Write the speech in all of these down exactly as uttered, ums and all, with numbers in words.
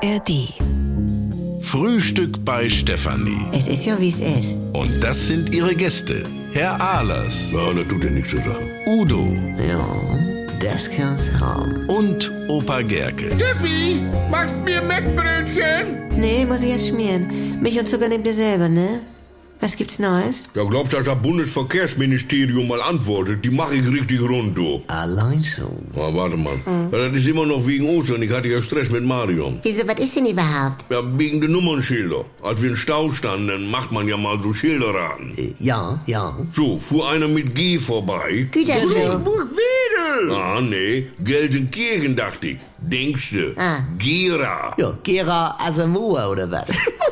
R D. Frühstück bei Stefanie. Es ist ja, wie es ist. Und das sind ihre Gäste. Herr Ahlers. Ja, das tut ja nichts zur Sache. Udo. Ja, das kann's haben. Und Opa Gerke. Steffi, machst mir Mettbrötchen? Nee, muss ich erst schmieren. Milch und Zucker nehmt ihr selber, ne? Was gibt's Neues? Ja, glaubst du, dass das Bundesverkehrsministerium mal antwortet? Die mache ich richtig rund, du. Allein schon. Na, warte mal. Mhm. Ja, das ist immer noch wegen Ostern. Ich hatte ja Stress mit Marion. Wieso, was ist denn überhaupt? Ja, wegen der Nummernschilder. Als wir im Stau standen, dann macht man ja mal so Schilderraten. Äh, ja, ja. So, fuhr einer mit G vorbei. Gütersloh. Burgwedel. Ah, nee. Gelsenkirchen, dachte ich. Denkst du? Ah. Gera. Ja, Gera Asamoah oder was?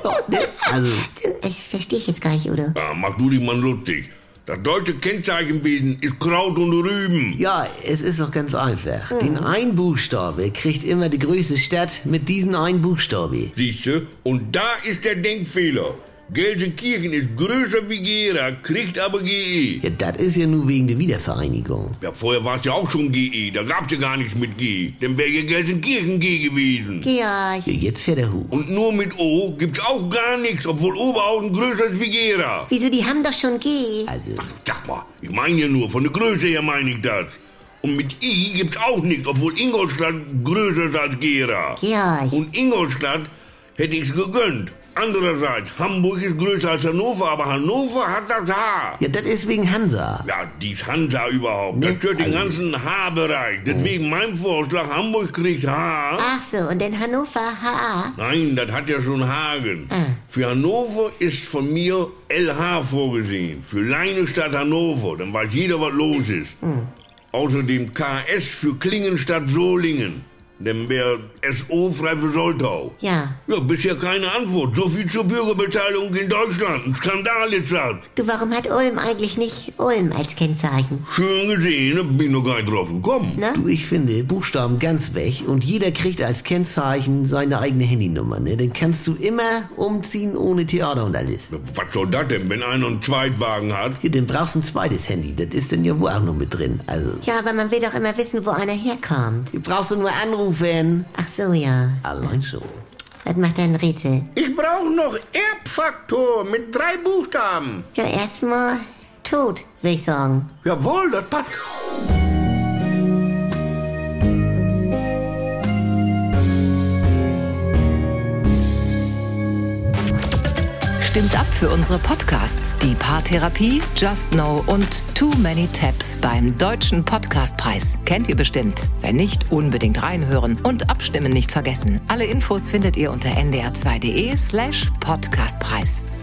Also. Das verstehe ich jetzt gar nicht, oder? Ja, mach du dich mal lustig. Das deutsche Kennzeichenwesen ist Kraut und Rüben. Ja, es ist doch ganz einfach. Mhm. Den einen Buchstabe kriegt immer die größte Stadt mit diesem einen Buchstabe. Siehste? Und da ist der Denkfehler. Gelsenkirchen ist größer wie Gera, kriegt aber G E. Ja, das ist ja nur wegen der Wiedervereinigung. Ja, vorher war es ja auch schon G E, da gab's ja gar nichts mit G. Dann wäre ja Gelsenkirchen G gewesen. Georg. Ja, jetzt fährt er hoch. Und nur mit O gibt's auch gar nichts, obwohl Oberhausen größer ist wie Gera. Wieso, die haben doch schon G. Also. Ach, sag mal, ich meine ja nur, von der Größe her meine ich das. Und mit I gibt's auch nichts, obwohl Ingolstadt größer ist als Gera. Georg. Und Ingolstadt hätte ich's gegönnt. Andererseits, Hamburg ist größer als Hannover, aber Hannover hat das H. Ja, das ist wegen Hansa. Ja, dies Hansa überhaupt. Ne? Das stört den Also. ganzen H-Bereich. Deswegen mein Vorschlag, Hamburg kriegt H. Ach so, und in Hannover H. Nein, das hat ja schon Hagen. Ah. Für Hannover ist von mir L H vorgesehen. Für Leinestadt Hannover. Dann weiß jeder, was los ist. Mhm. Außerdem K S für Klingenstadt Solingen. Dann wäre S O frei für Soltau. Ja. Ja, bisher keine Antwort. So viel zur Bürgerbeteiligung in Deutschland. Ein Skandal ist das. Du, warum hat Ulm eigentlich nicht Ulm als Kennzeichen? Schön gesehen, da bin ich noch gar nicht drauf gekommen. Na? Du, ich finde Buchstaben ganz weg und jeder kriegt als Kennzeichen seine eigene Handynummer, ne? Dann kannst du immer umziehen ohne Theater und alles. Was soll das denn, wenn einer einen Zweitwagen hat? Ja, dann brauchst du ein zweites Handy, das ist dann ja wohl auch noch mit drin, also. Ja, aber man will doch immer wissen, wo einer herkommt. Du brauchst du nur anrufen. Ach so, ja. Allein schon. Was macht dein Rätsel? Ich brauche noch Erbfaktor mit drei Buchstaben. Ja, erstmal tot, will ich sagen. Jawohl, das passt. Stimmt ab für unsere Podcasts. Die Paartherapie, Just Know und Too Many Tabs beim Deutschen Podcastpreis. Kennt ihr bestimmt. Wenn nicht, unbedingt reinhören und abstimmen nicht vergessen. Alle Infos findet ihr unter n d r zwei punkt d e slash Podcastpreis.